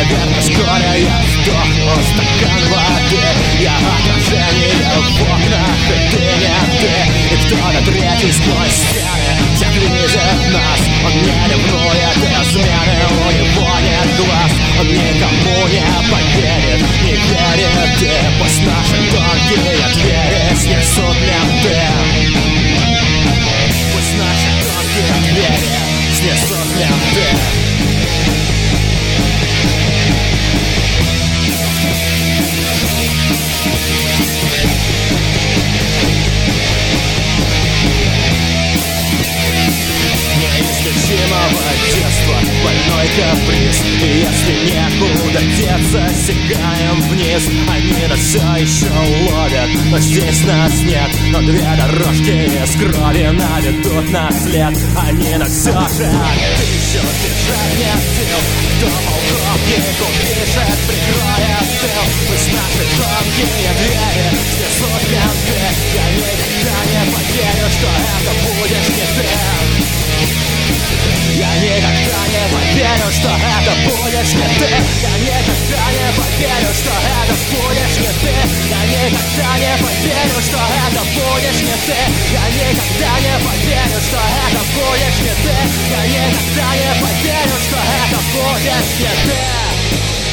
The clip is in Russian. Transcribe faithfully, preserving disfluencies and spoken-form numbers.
наверное, скоро я сдохну. Стакан воды, я отражение в окнах, и ты не ты. И кто-то третий сквозь стены всех видит нас. Он не ревнует измены, у него нет глаз. Он никому не поверит, не верит. И пусть наши тонкие двери снесут менты. Пусть наши тонкие двери снесут менты. Неизлечимого детства больной каприз. И если некуда деться, сигаем вниз. Они нас все еще ловят, но здесь нас нет. Но две дорожки из крови наведут на след. Они нас все же ищут, бежать нет сил. Кто полковнику пишет, прикроет тыл. Пусть наши тонкие двери снесут менты. Я никогда не поверю, что это будешь не ты. Я никогда не поверю, что это будешь не ты. Я никогда не поверю, что это будешь не ты. Я никогда не поверю, что это будешь не ты. Я никогда не поверю, что это будешь не ты. Я никогда не поверю, что это будешь не ты.